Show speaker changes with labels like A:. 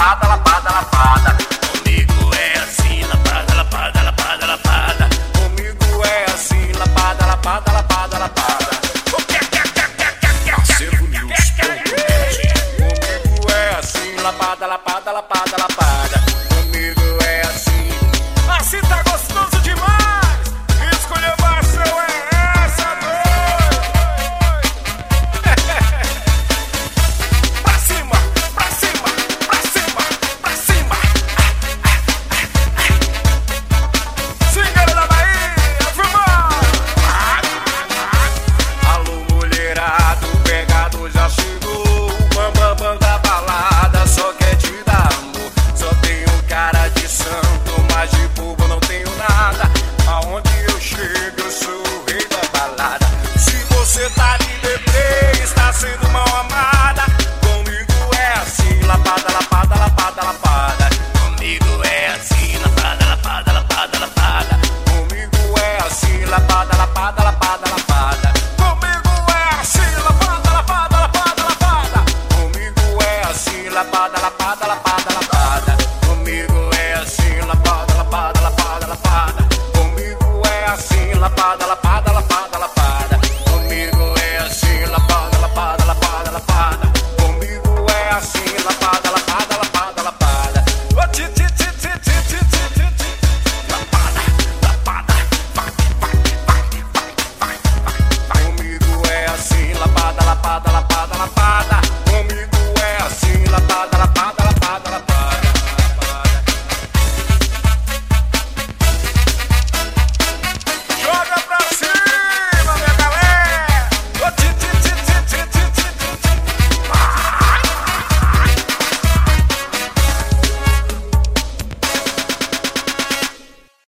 A: lapada, lapada, lapada. Comigo é assim, lapada, lapada, lapada, lapada. Comigo é assim, lapada, lapada, lapada, lapada. Comigo é assim, lapada, lapada, lapada, lapada. Comigo é assim. Assim tá gostoso demais. Esculhambação é essa, doido. Pra cima, pra cima, pra cima, pra cima. Cigana da Bahia, filmar. Alô, mulherado, pegado já chegou. Bam, bam, da balada, só quer te dar amor. Só tenho cara de santo, mas de bobo não tenho nada. Aonde eu chego, eu sou o rei da balada. Se você tá de deprê, está sendo mal amada. Comigo é assim, lapada, lapada, lapada, lapada. Comigo é assim, lapada, lapada, lapada, lapada. Comigo é assim, lapada, lapada, lapada, lapada. Comigo é assim, lapada, lapada, lapada, lapada. Comigo é assim, lapada, lapada,